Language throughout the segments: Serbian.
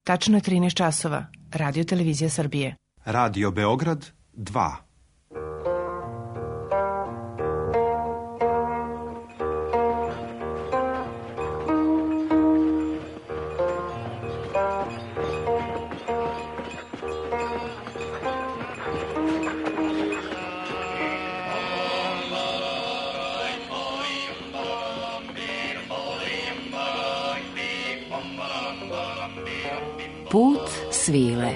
Tačno je 13 časova. Radio Televizija Srbije. Radio Beograd 2. Put svile.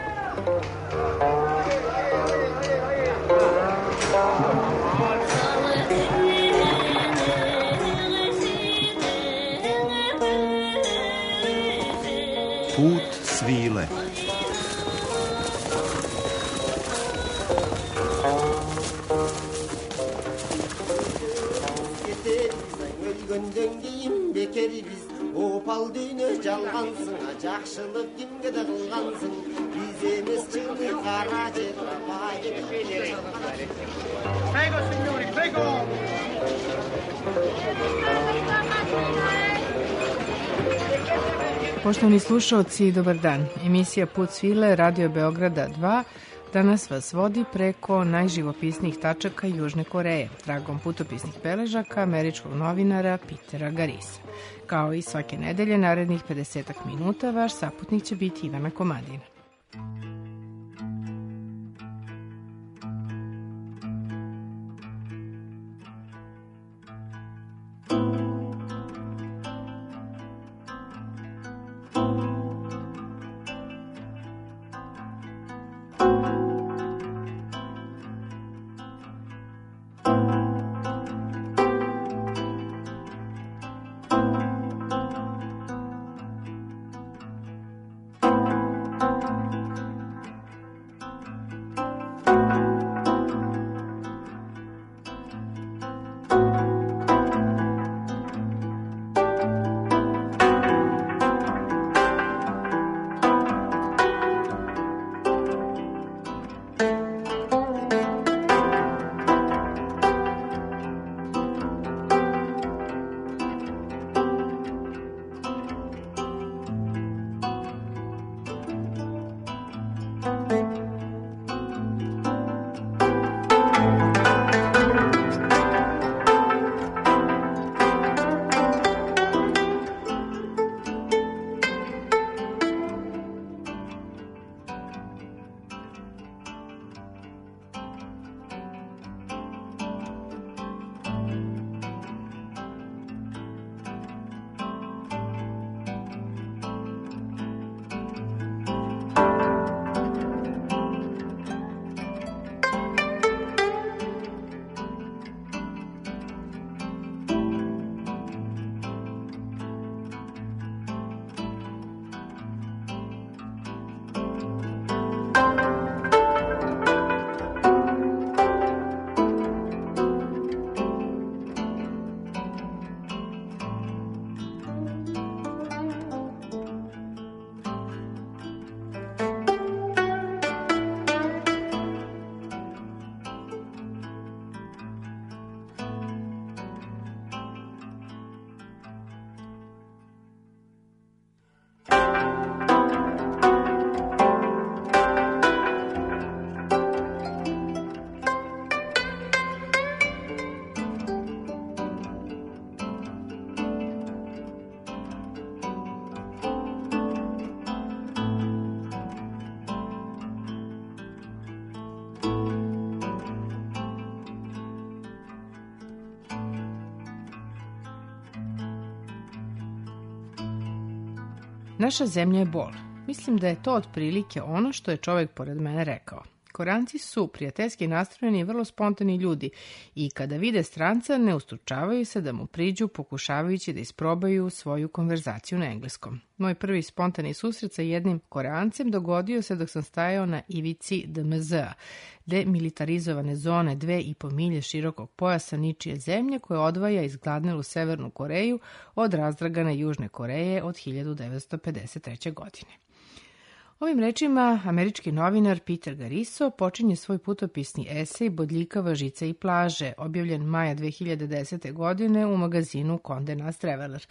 Put svile. Opal düğünü жалғансың, жақшылық кімге де қылғансың, біз емес чыңды қара жер Prego, signori, prego! Poštovani slušaoci, dobar dan. Emisija Put svile, Radio Beograda 2, danas vas vodi preko najživopisnijih tačaka Južne Koreje, tragom putopisnih beležaka američkog novinara Petera Garisa. Kao i svake nedelje, narednih 50 minuta, vaš saputnik će biti Ivana Komadina. Naša zemlja je bol. Mislim da je to otprilike ono što je čovjek pored mene rekao. Koreanci su prijateljski nastrojeni i vrlo spontani ljudi i kada vide stranca ne ustručavaju se da mu priđu pokušavajući da isprobaju svoju konverzaciju na engleskom. Moj prvi spontani susret sa jednim Koreancem dogodio se dok sam stajao na ivici DMZ-a, demilitarizovane zone 2,5 milje širokog pojasa ničije zemlje koja odvaja izgladnelu Severnu Koreju od razdragane Južne Koreje od 1953. godine. Ovim rečima američki novinar Peter Gariso počinje svoj putopisni esej Bodljikava žica i plaže, objavljen maja 2010. godine u magazinu Condé Nast Traveler.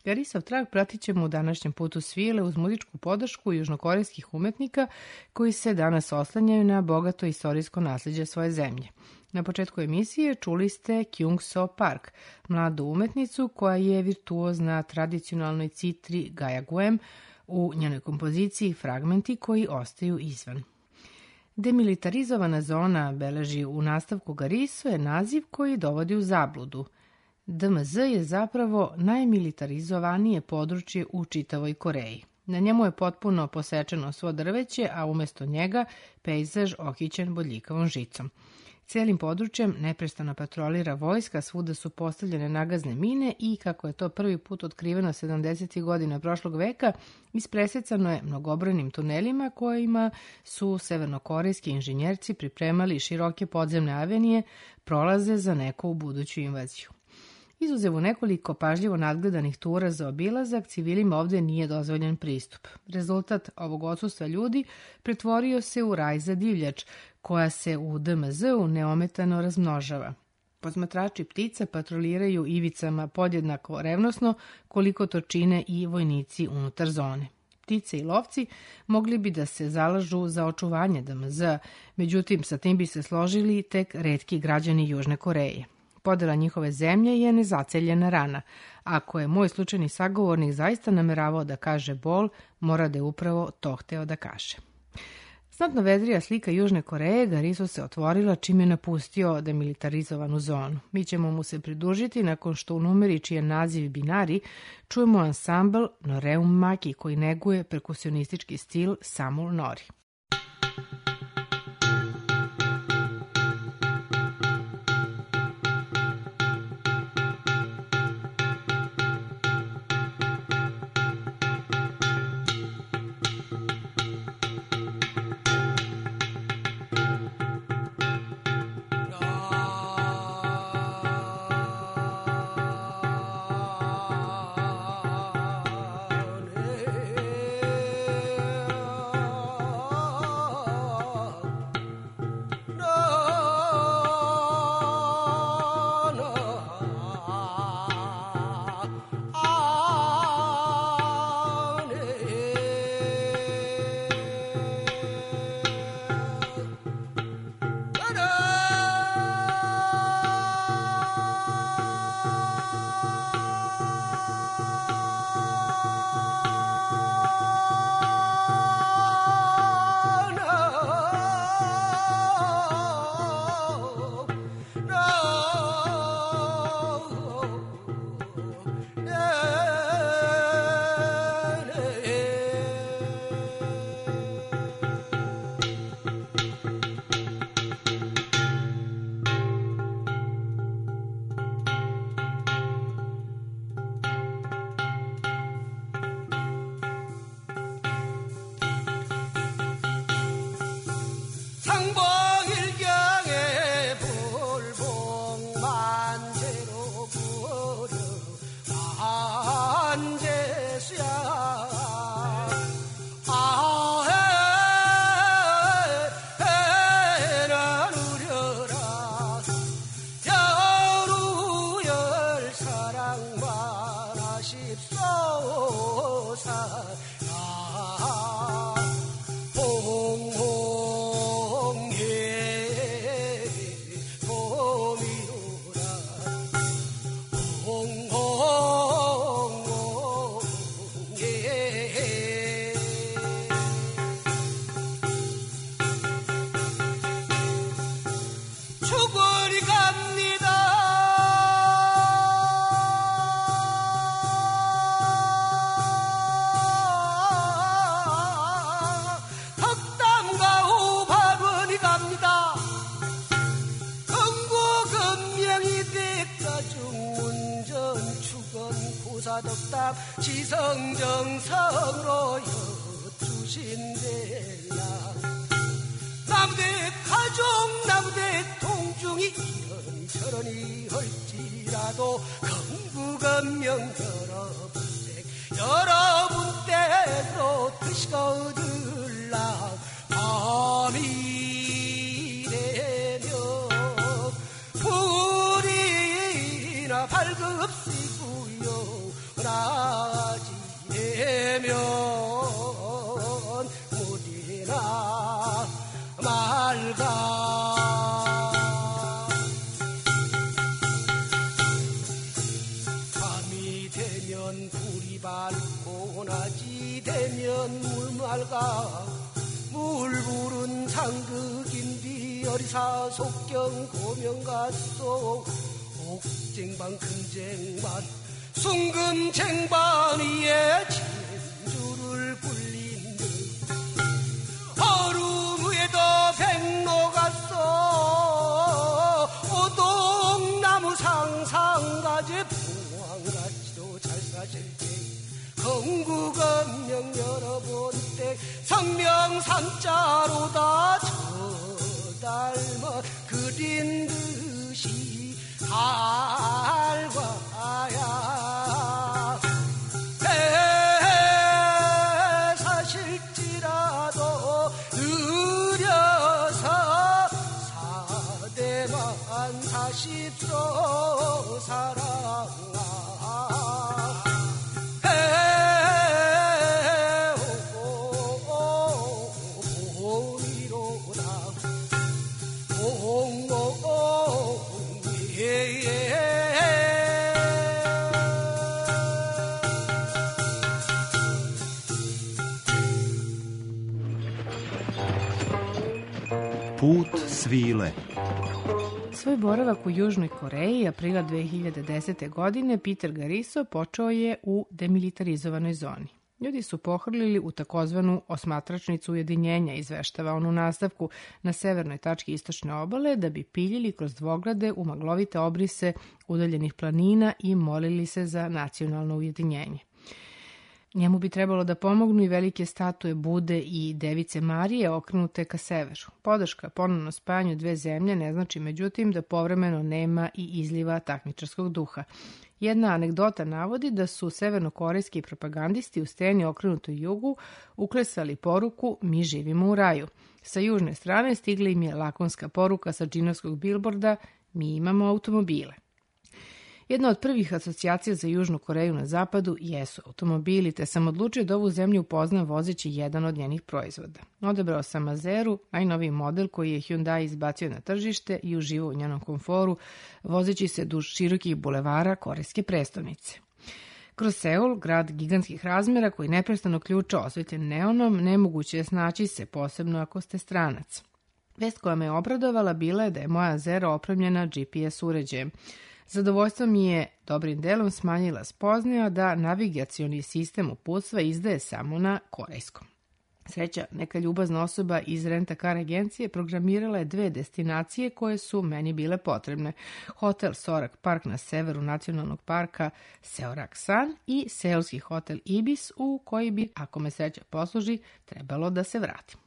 Garisov trag pratit ćemo u današnjem putu svile uz muzičku podršku južnokorejskih umetnika koji se danas oslanjaju na bogato istorijsko nasljeđe svoje zemlje. Na početku emisije čuli ste Kyung So Park, mladu umetnicu koja je virtuozna tradicionalnoj citri Gayagüem u njenoj kompoziciji fragmenti koji ostaju izvan. Demilitarizovana zona, beleži u nastavku Gariso, je naziv koji dovodi u zabludu. DMZ je zapravo najmilitarizovanije područje u čitavoj Koreji. Na njemu je potpuno posečeno svo drveće, a umjesto njega pejzaž okićen bodljikavom žicom. Cijelim područjem neprestano patrolira vojska, svuda su postavljene nagazne mine i, kako je to prvi put otkriveno 70. godina prošlog veka, ispresecano je mnogobrojnim tunelima kojima su severnokorejski inženjerci pripremali široke podzemne avenije, prolaze za neku buduću invaziju. Izuzev u nekoliko pažljivo nadgledanih tura za obilazak, civilima ovdje nije dozvoljen pristup. Rezultat ovog odsustva ljudi pretvorio se u raj za divljač, koja se u DMZ-u neometano razmnožava. Posmatrači ptica patroliraju ivicama podjednako revnosno koliko to čine i vojnici unutar zone. Ptice i lovci mogli bi da se zalažu za očuvanje DMZ, međutim sa tim bi se složili tek retki građani Južne Koreje. Podela njihove zemlje je nezaceljena rana. Ako je moj slučajni sagovornik zaista nameravao da kaže bol, mora da je upravo to hteo da kaže. Znatno vedrija slika Južne Koreje Garisu se otvorila čim je napustio demilitarizovanu zonu. Mi ćemo mu se pridružiti nakon što u numeri čiji je naziv Binari čujemo ansambl Noreum Maki koji neguje perkusionistički stil Samul Nori. 덕담 지성정성으로 여주신대라 나무대 가족 나무대 동중이 이런저런이 할지라도 건국은명 여러분 댁으로 드시고 들라 밤이 되면 불이나 발급시고요 나 되나 말까. 밤이 되면 불이 밝고 낮이 되면 물 맑아. 물 부른 상극인디 어리사 속경 고명가속 옥쟁반 금쟁반 숭금쟁반 위에 진주를 굴린 듯 얼음 위에도 백로가 써 오동나무 상상가지 풍왕같이도 잘 사실지 건국언명 열어본 때 성명산자로다 저닮아 그린 듯이 갈과야 사실지라도 느려서 사대만 40소 사랑아 Put svile. Svoj boravak u Južnoj Koreji aprila 2010. godine Peter Gariso počeo je u demilitarizovanoj zoni. Ljudi su pohrlili u takozvanu osmatračnicu ujedinjenja, izveštava on u nastavku, na severnoj tački istočne obale, da bi piljili kroz dvograde u maglovite obrise udaljenih planina i molili se za nacionalno ujedinjenje. Njemu bi trebalo da pomognu i velike statue Bude i Device Marije okrenute ka severu. Podrška ponovno spajanju dve zemlje ne znači međutim da povremeno nema i izliva takmičarskog duha. Jedna anegdota navodi da su severnokorejski propagandisti u steni okrenutoj jugu uklesali poruku "Mi živimo u raju". Sa južne strane stigla im je lakonska poruka sa džinovskog bilborda "Mi imamo automobile". Jedna od prvih asocijacija za Južnu Koreju na zapadu jesu automobili, te sam odlučio da ovu zemlju upoznam vozeći jedan od njenih proizvoda. Odabrao sam Mazeru, najnoviji model koji je Hyundai izbacio na tržište i uživao u njenom komforu, vozeći se duž širokih bulevara korejske prestonice. Kroz Seul, grad gigantskih razmera koji neprestano ključa osvetljen neonom, nemoguće je snaći se, posebno ako ste stranac. Vest koja me obradovala bila je da je moja Zera opremljena GPS uređajem. Zadovoljstvo mi je dobrim delom smanjila spoznaja da navigacioni sistem uputstva izdaje samo na korejskom. Sreća, neka ljubazna osoba iz rent-a-car agencije programirala je dve destinacije koje su meni bile potrebne. Hotel Sorak Park na severu nacionalnog parka Seorak-san i seulski hotel Ibis u koji bi, ako me sreća posluži, trebalo da se vratim.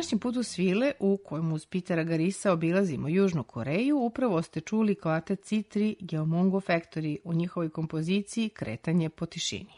današnjem putu svile, u kojem uz Petera Garrisa obilazimo Južnu Koreju, upravo ste čuli kvartet C3 Geomungo Factory u njihovoj kompoziciji Kretanje po tišini.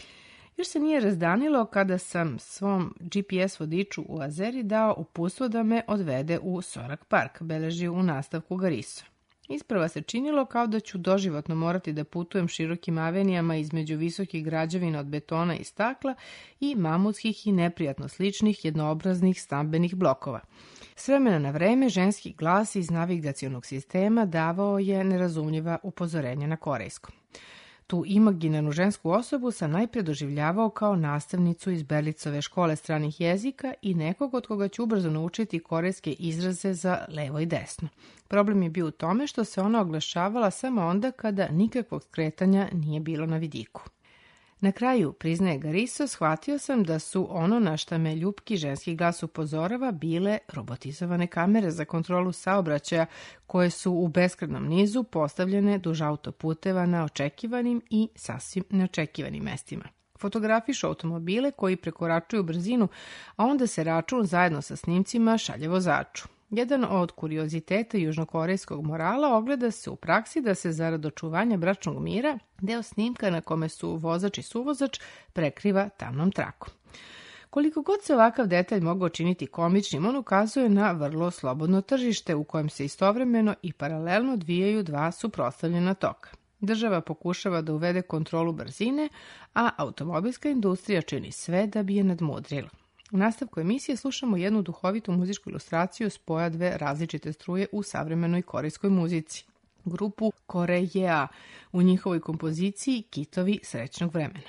Još se nije razdanilo kada sam svom GPS vodiču u Azeri dao uputstvo da me odvede u Sorak Park, beleži u nastavku Garriso. Isprva se činilo kao da ću doživotno morati da putujem širokim avenijama između visokih građevina od betona i stakla i mamutskih i neprijatno sličnih jednoobraznih stambenih blokova. S vremena na vreme ženski glas iz navigacionog sistema davao je nerazumljiva upozorenja na korejskom. Tu imaginarnu žensku osobu sam najpre doživljavao kao nastavnicu iz Berlicove škole stranih jezika i nekog od koga ću ubrzo naučiti korejske izraze za levo i desno. Problem je bio u tome što se ona oglašavala samo onda kada nikakvog skretanja nije bilo na vidiku. Na kraju, priznaje Garriso, shvatio sam da su ono na šta me ljupki ženski glas upozorava bile robotizovane kamere za kontrolu saobraćaja koje su u beskrajnom nizu postavljene duž autoputeva na očekivanim i sasvim neočekivanim mestima. Fotografišu automobile koji prekoračuju brzinu, a onda se račun zajedno sa snimcima šalje vozaču. Jedan od kurioziteta južnokorejskog morala ogleda se u praksi da se zarad očuvanja bračnog mira deo snimka na kome su vozač i suvozač prekriva tamnom trakom. Koliko god se ovakav detalj mogao činiti komičnim, on ukazuje na vrlo slobodno tržište u kojem se istovremeno i paralelno odvijaju dva suprotstavljena toka. Država pokušava da uvede kontrolu brzine, a automobilska industrija čini sve da bi je nadmudrila. U nastavku emisije slušamo jednu duhovitu muzičku ilustraciju spoja dve različite struje u savremenoj korejskoj muzici. Grupu Koreja u njihovoj kompoziciji Kitovi srećnog vremena.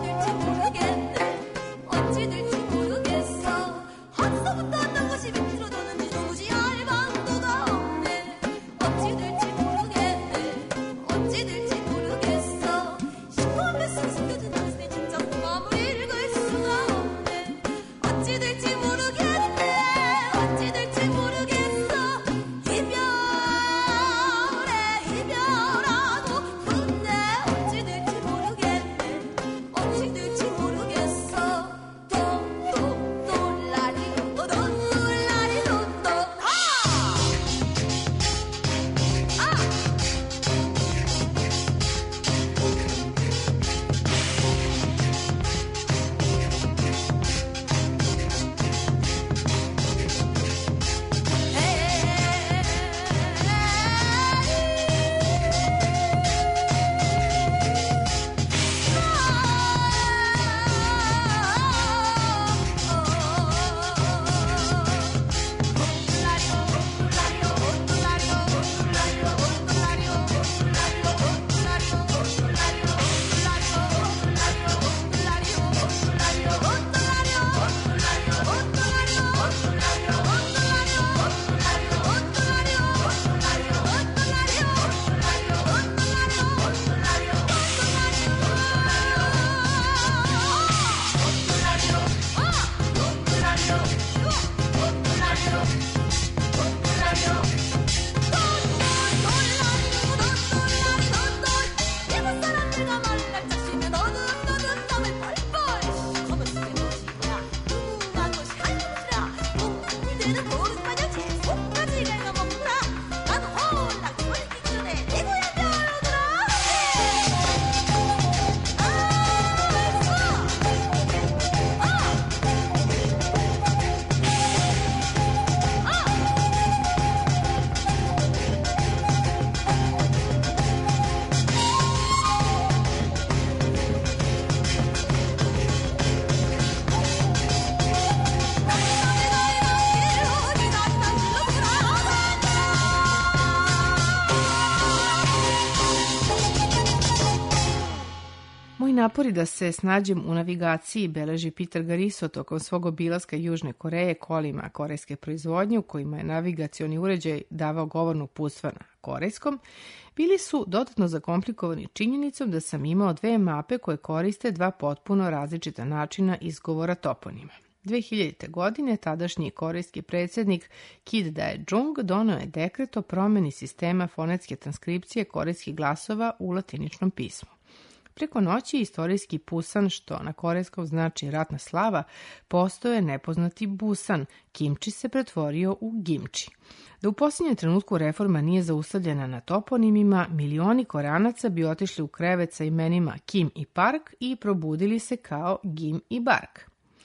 어찌 될지 모르겠어. 한서부터 어떤 것이 밑으로 napori da se snađem u navigaciji beleži Peter Gariso tokom svog obilaska Južne Koreje kolima korejske proizvodnje u kojima je navigacioni uređaj davao govorno uputstva na korejskom, bili su dodatno zakomplikovani činjenicom da sam imao 2 mape koje koriste 2 potpuno različita načina izgovora toponima. 2000. godine tadašnji korejski predsjednik Kid Dae-jung doneo je dekret o promeni sistema fonetske transkripcije korejskih glasova u latiničnom pismu. Preko noći istorijski Pusan, što na korejskom znači ratna slava, postao je nepoznati Busan, kimči se pretvorio u gimči. Da u posljednjem trenutku reforma nije zaustavljena na toponimima, milioni Koreanaca bi otišli u krevet sa imenima Kim i Park i probudili se kao Gim i Bark.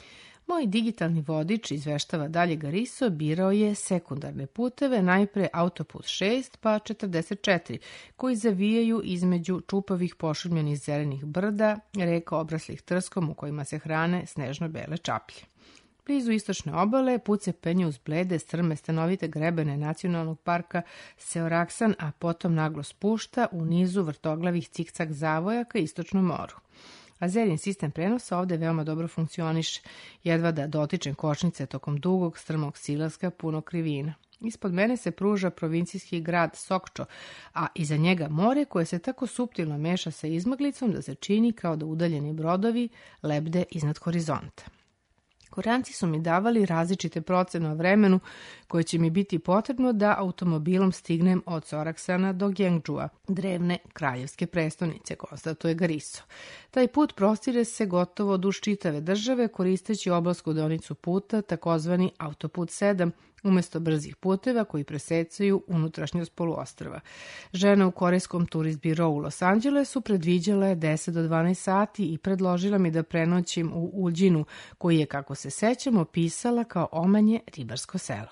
Moj digitalni vodič, izveštava dalje Gariso, birao je sekundarne puteve, najpre autoput 6 pa 44, koji zavijaju između čupavih pošumljenih zelenih brda, reka obraslih trskom u kojima se hrane snežno-bele čaplje. Blizu istočne obale put se penje uz blede, strme, stanovite grebene nacionalnog parka Seoraksan, a potom naglo spušta u nizu vrtoglavih cikcak zavoja ka istočnom moru. Azerin sistem prenosa ovde veoma dobro funkcioniše, jedva da dotičem kočnice tokom dugog, strmog silaska puno krivina. Ispod mene se pruža provincijski grad Sokcho, a iza njega more koje se tako suptilno meša sa izmaglicom da se čini kao da udaljeni brodovi lebde iznad horizonta. Koreanci su mi davali različite procene o vremenu koje će mi biti potrebno da automobilom stignem od Soraksana do Gyeongju-a, drevne kraljevske prestonice, konstatuje Gariso. Taj put prostire se gotovo duž čitave države koristeći obalsku deonicu puta, takozvani autoput 7, umesto brzih puteva koji presecaju unutrašnjost poluostrva. Žena u korejskom turist birou u Los Angelesu predviđala je 10 do 12 sati i predložila mi da prenoćim u Uljinu, koji je, kako se sećamo, pisala kao omanje ribarsko selo.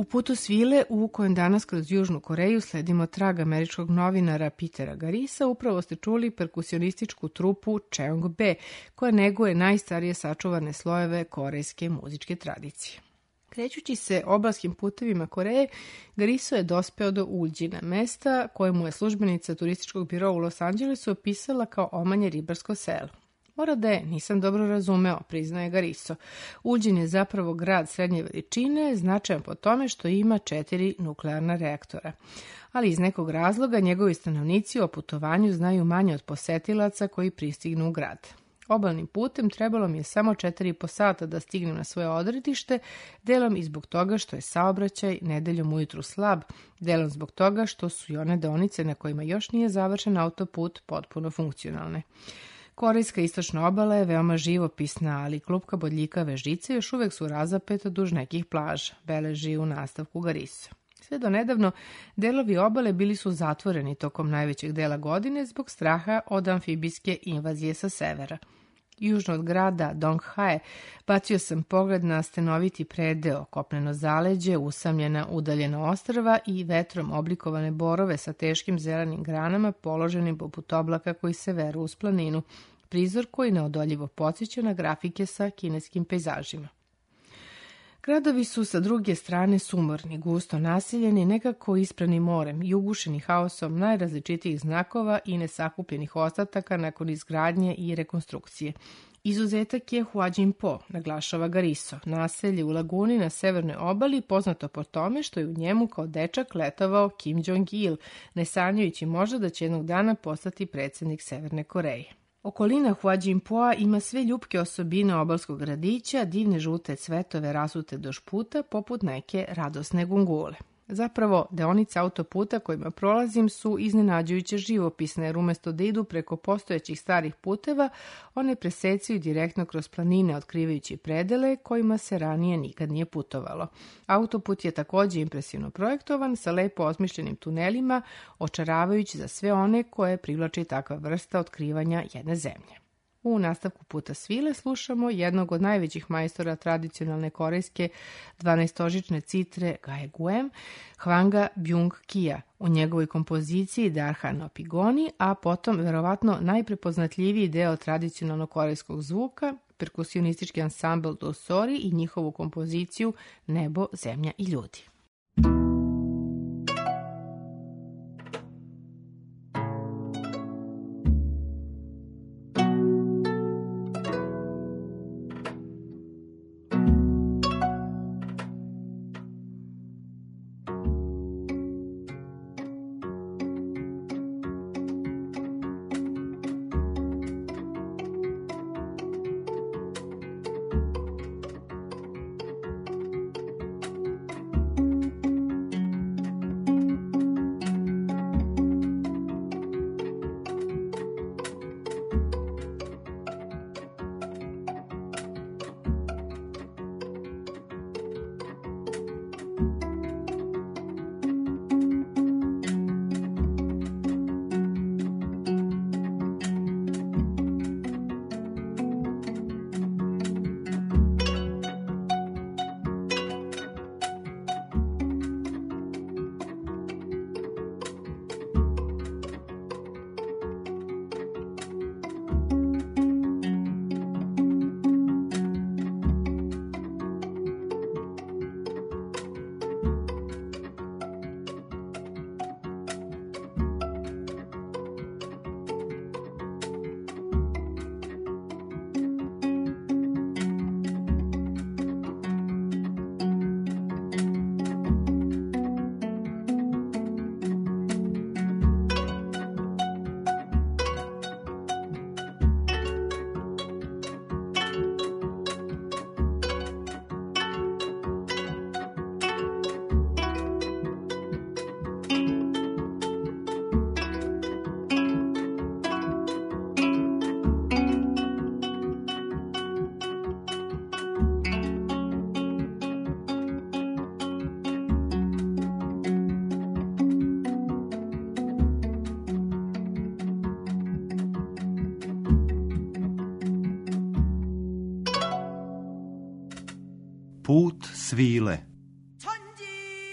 putu svile u kojem danas kroz Južnu Koreju sledimo trag američkog novinara Petera Garrisa, upravo ste čuli perkusionističku trupu Cheongbae, koja neguje najstarije sačuvane slojeve korejske muzičke tradicije. Krećući se obalskim putevima Koreje, Garriso je dospeo do Uljđina, mesta koje mu je službenica turističkog biroa u Los Angelesu opisala kao omanje ribarsko selo. Mora da je, nisam dobro razumeo, priznaje Garriso. Uljđin je zapravo grad srednje veličine, značajan po tome što ima 4 nuklearna reaktora. Ali iz nekog razloga njegovi stanovnici o putovanju znaju manje od posetilaca koji pristignu u grad. Obalnim putem trebalo mi je samo 4,5 sata da stignem na svoje odredište, delom i zbog toga što je saobraćaj nedeljom ujutru slab, delom zbog toga što su i one deonice na kojima još nije završen autoput potpuno funkcionalne. Korejska istočna obala je veoma živopisna, ali klupka bodljikave žice još uvek su razapeta duž nekih plaža, beleži u nastavku Garriso. Sve do nedavno, delovi obale bili su zatvoreni tokom najvećeg dela godine zbog straha od amfibijske invazije sa severa. Južno od grada Donghae bacio sam pogled na stenoviti predeo, kopneno zaleđe, usamljena udaljena ostrva i vetrom oblikovane borove sa teškim zelenim granama položenim poput oblaka koji se veru uz planinu, prizor koji neodoljivo podsjeća na grafike sa kineskim pejzažima. Gradovi su sa druge strane sumorni, gusto naseljeni, nekako isprani morem i ugušeni haosom najrazličitijih znakova i nesakupljenih ostataka nakon izgradnje i rekonstrukcije. Izuzetak je Huađinpo, naglašava Garriso, naselje u laguni na severnoj obali, poznato po tome što je u njemu kao dečak letovao Kim Jong-il, ne sanjajući možda da će jednog dana postati predsjednik Severne Koreje. Okolina Huađinpoa ima sve ljupke osobine obalskog gradića, divne žute cvetove rasute do šputa poput neke radosne gungule. Zapravo, deonice autoputa kojima prolazim su iznenađujuće živopisne, jer umesto da idu preko postojećih starih puteva, one presecaju direktno kroz planine, otkrivajući predele kojima se ranije nikad nije putovalo. Autoput je također impresivno projektovan, sa lepo osmišljenim tunelima, očaravajući za sve one koje privlači takva vrsta otkrivanja jedne zemlje. U nastavku puta svile slušamo jednog od najvećih majstora tradicionalne korejske 12-ožične citre Gaeguem, Hwanga Byung-kia, u njegovoj kompoziciji Darha no Pigoni, a potom verovatno najprepoznatljiviji deo tradicionalnog korejskog zvuka, perkusionistički ansambl Dosori i njihovu kompoziciju Nebo, zemlja i ljudi. Put svile.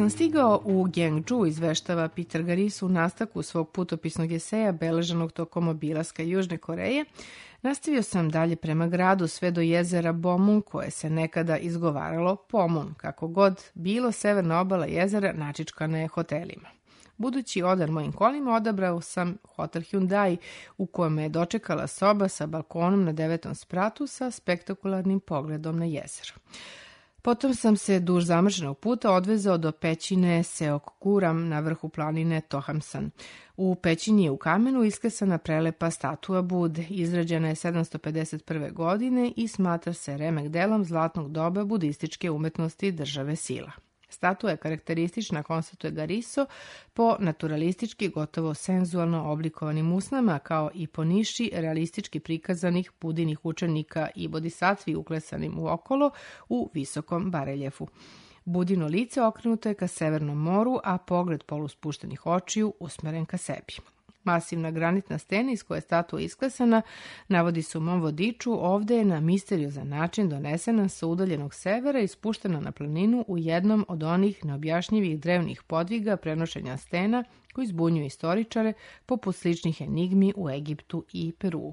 sam stigao u Gyeongju, izveštava Peter Garis u nastavku svog putopisnog eseja beleženog tokom obilaska Južne Koreje, nastavio sam dalje prema gradu sve do jezera Bomun, koje se nekada izgovaralo Pomun. Kako god bilo, severna obala jezera načičkana je hotelima. Budući odan mojim kolima, odabrao sam hotel Hyundai, u kojem me je dočekala soba sa balkonom na 9. spratu sa spektakularnim pogledom na jezero. Potom sam se duž zamršenog puta odvezao do pećine Seokguram na vrhu planine Tohamsan. U pećini je u kamenu iskresana prelepa statua Bude. Izrađena je 751. godine i smatra se remek delom zlatnog doba budističke umetnosti države Sila. Statua je karakteristična, konstatuje Gariso, po naturalistički gotovo senzualno oblikovanim usnama, kao i po niši realistički prikazanih budinih učenika i bodhisatvi uklesanim u okolo u visokom bareljefu. Budino lice okrenuto je ka Severnom moru, a pogled poluspuštenih očiju usmeren ka sebi. Masivna granitna stena iz koje je statua isklesana, navodi se u mom vodiču, ovde je na misteriozan način donesena sa udaljenog severa i spuštena na planinu u jednom od onih neobjašnjivih drevnih podviga prenošenja stena koji zbunjuju istoričare poput sličnih enigmi u Egiptu i Peruu.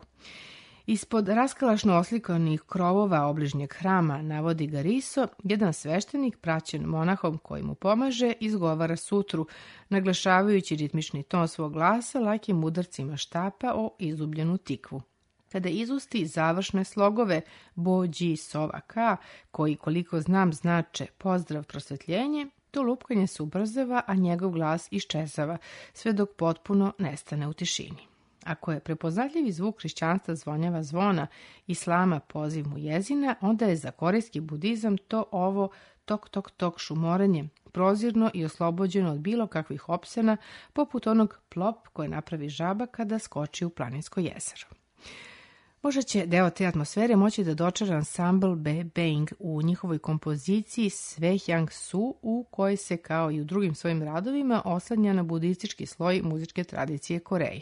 Ispod raskalašno oslikanih krovova obližnjeg hrama, navodi Gariso, jedan sveštenik, praćen monahom koji mu pomaže, izgovara sutru, naglašavajući ritmični ton svog glasa lakim udarcima štapa o izubljenu tikvu. Kada izusti završne slogove Bo Ji Sova Ka, koji, koliko znam, znače pozdrav prosvetljenje, to lupkanje se ubrzava, a njegov glas iščezava, sve dok potpuno nestane u tišini. Ako je prepoznatljivi zvuk hrišćanstva zvonjava zvona, islama poziv mu jezina, onda je za korejski budizam to ovo tok tok tok šumorenje, prozirno i oslobođeno od bilo kakvih opsena, poput onog plop koje napravi žaba kada skoči u planinsko jezero. Možda će deo te atmosfere moći da dočara ansambl Bebeng u njihovoj kompoziciji Svehyang Su, u kojoj se, kao i u drugim svojim radovima, oslanja na budistički sloj muzičke tradicije Koreje.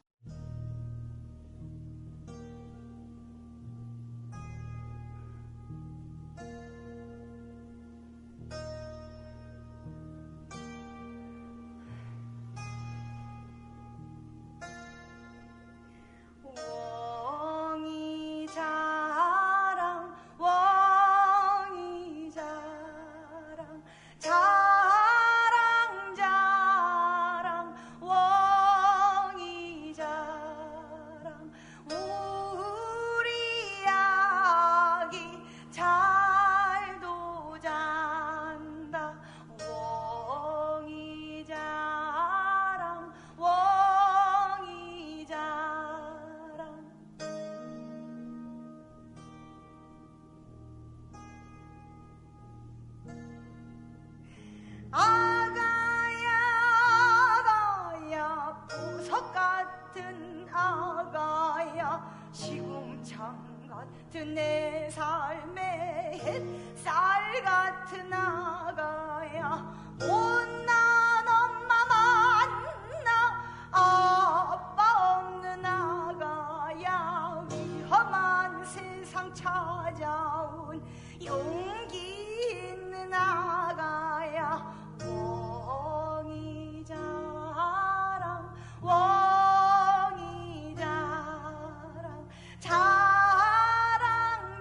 내 삶의 햇살 같은 아가야 못난 엄마 만나 아빠 없는 아가야 위험한 세상 찾아온 용기 있는 아가야 웡이 자랑 웡이 자랑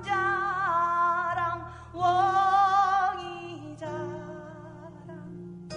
자랑 웡이 자랑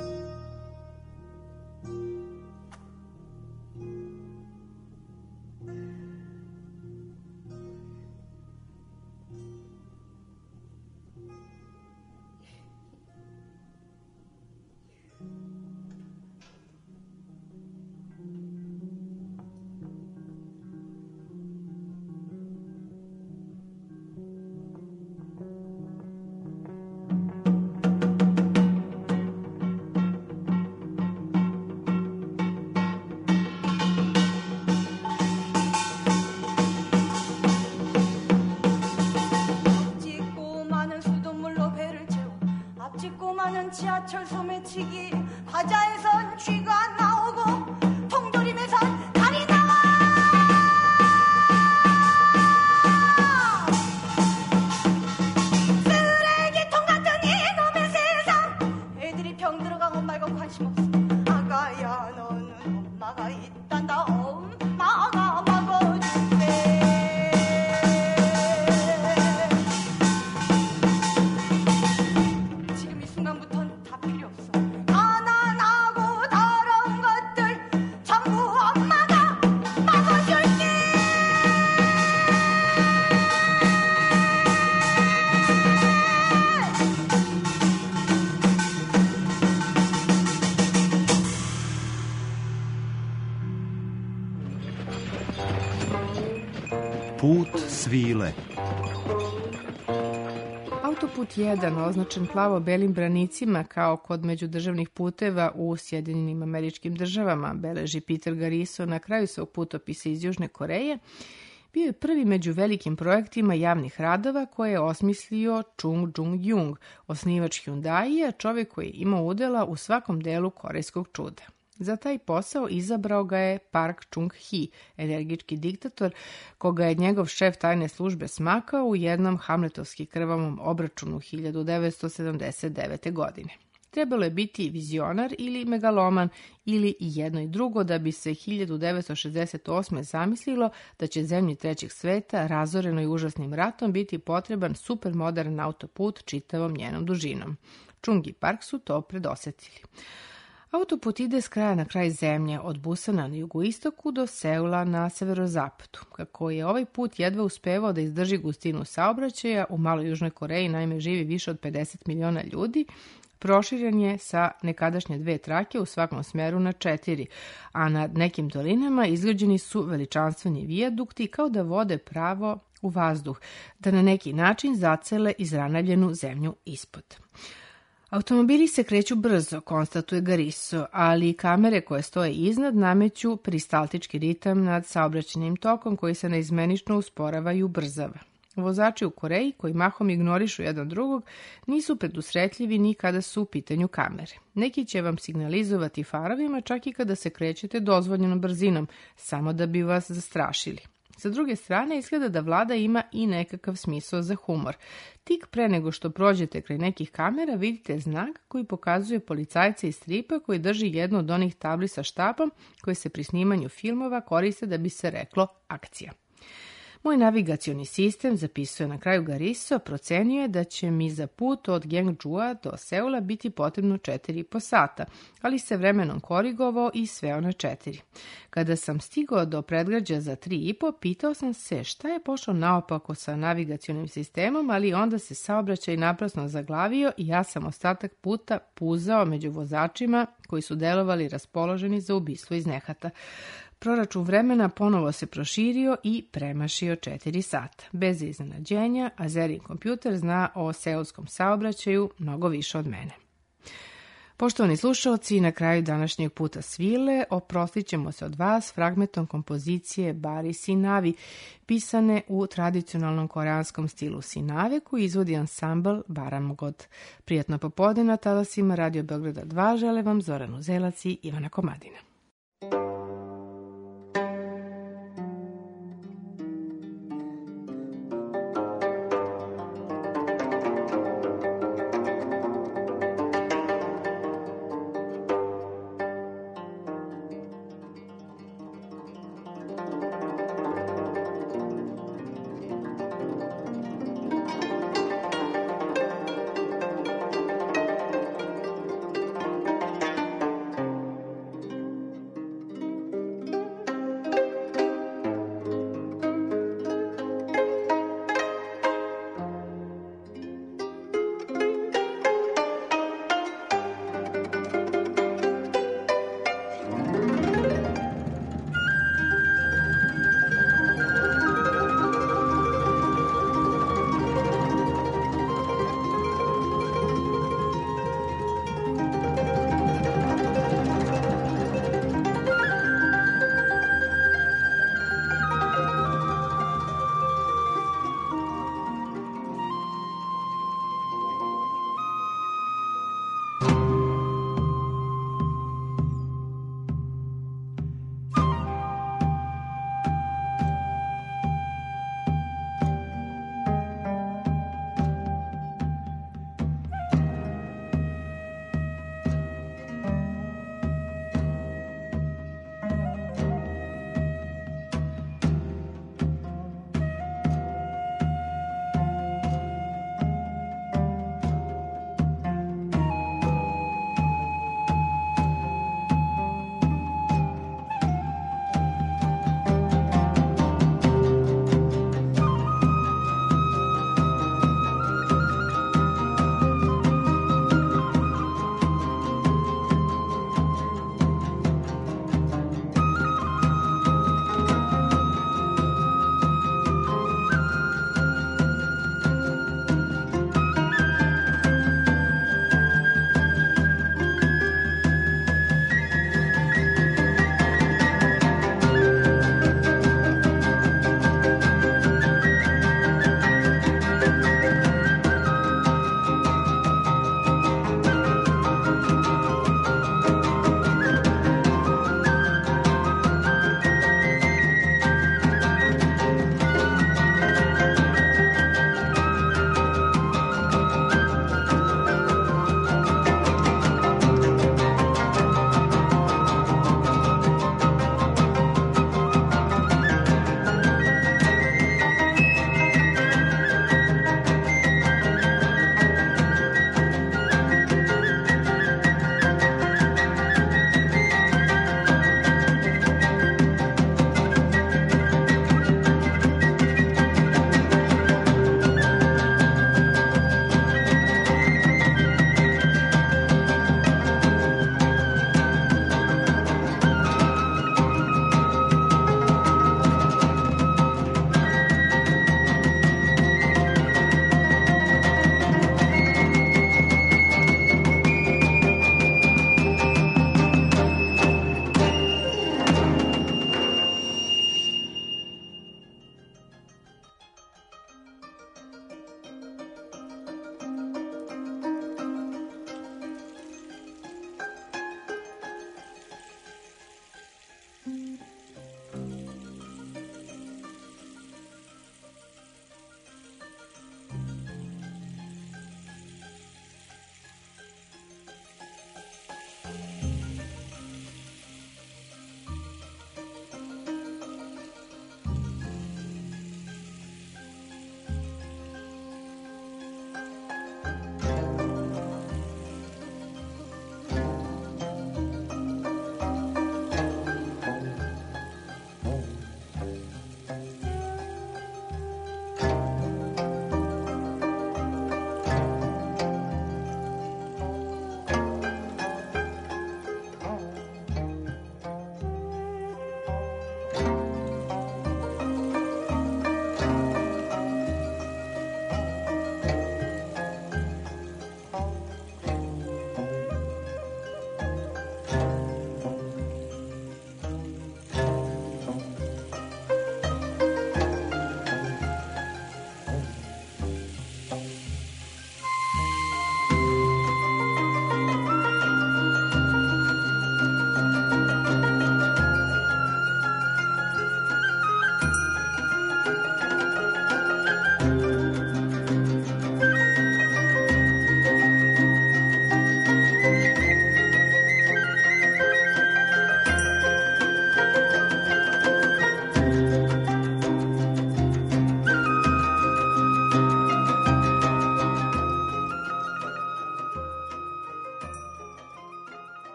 Put svile. Autoput 1, označen plavo-belim branicima kao kod međudržavnih puteva u Sjedinjenim Američkim Državama, beleži Peter Gariso na kraju svog putopisa iz Južne Koreje, bio je prvi među velikim projektima javnih radova koje je osmislio Chung Jung-jung, osnivač Hyundai-a, čovjek koji ima udjela u svakom delu korejskog čuda. Za taj posao izabrao ga je Park Chung-hee, energički diktator, koga je njegov šef tajne službe smakao u jednom hamletovski krvavom obračunu 1979. godine. Trebalo je biti vizionar ili megaloman ili i jedno i drugo da bi se 1968. zamislilo da će zemlji trećeg sveta, razorenoj užasnim ratom, biti potreban supermodern autoput čitavom njenom dužinom. Chung i Park su to predosjetili. Autoput ide s kraja na kraj zemlje, od Busana na jugoistoku do Seula na severozapadu. Kako je ovaj put jedva uspevao da izdrži gustinu saobraćaja, u maloj Južnoj Koreji naime živi više od 50 miliona ljudi, proširen je sa nekadašnje 2 trake u svakom smeru na 4, a nad nekim dolinama izgrađeni su veličanstveni vijadukti kao da vode pravo u vazduh, da na neki način zacele izranavljenu zemlju ispod. Automobili se kreću brzo, konstatuje Gariso, ali kamere koje stoje iznad nameću peristaltički ritam nad saobraćajnim tokom koji se neizmenično usporava i ubrzava. Vozači u Koreji, koji mahom ignorišu jedan drugog, nisu predusretljivi ni kada su u pitanju kamere. Neki će vam signalizovati farovima čak i kada se krećete dozvoljenom brzinom, samo da bi vas zastrašili. Sa druge strane, izgleda da vlada ima i nekakav smisao za humor. Tik pre nego što prođete kraj nekih kamera, vidite znak koji pokazuje policajca iz stripa koji drži jednu od onih tabli sa štapom koje se pri snimanju filmova koriste da bi se reklo akcija. Moj navigacioni sistem, zapisuje na kraju Gariso, procenio je da će mi za put od Gyeongju do Seula biti potrebno 4,5 sata, ali se vremenom korigovao i sveo na 4. Kada sam stigao do predgrađa za 3,5, pitao sam se šta je pošlo naopako sa navigacionim sistemom, ali onda se saobraćaj naprasno zaglavio i ja sam ostatak puta puzao među vozačima koji su delovali raspoloženi za ubistvo iz nehata. Proračun vremena ponovo se proširio i premašio 4 sata. Bez iznenađenja, Azerin kompjuter zna o seulskom saobraćaju mnogo više od mene. Poštovani slušalci, na kraju današnjeg puta svile oprostit ćemo se od vas fragmentom kompozicije Bari Sinavi, pisane u tradicionalnom koreanskom stilu Sinave, koji izvodi ansambl Baramogod. Prijatno popodne na talasima Radio Beograda 2 žele vam Zoran Uzelac i Ivana Komadina.